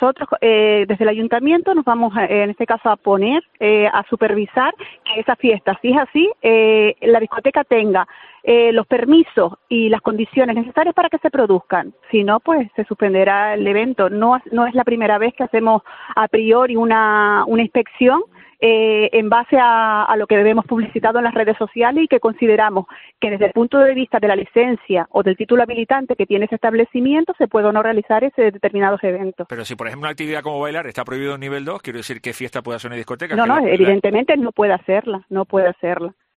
nosotros desde el ayuntamiento nos vamos en este caso a poner a supervisar que esa fiesta, si es así, la discoteca tenga los permisos y las condiciones necesarias para que se produzcan. Si no, pues se suspenderá el evento. No es la primera vez que hacemos a priori una inspección en base a lo que vemos publicitado en las redes sociales y que consideramos que desde el punto de vista de la licencia o del título habilitante que tiene ese establecimiento se puede o no realizar ese determinados eventos. Pero si, por ejemplo, una actividad como bailar está prohibido en nivel 2, quiero decir, ¿qué fiesta puede hacer una discoteca? No, evidentemente no puede hacerla.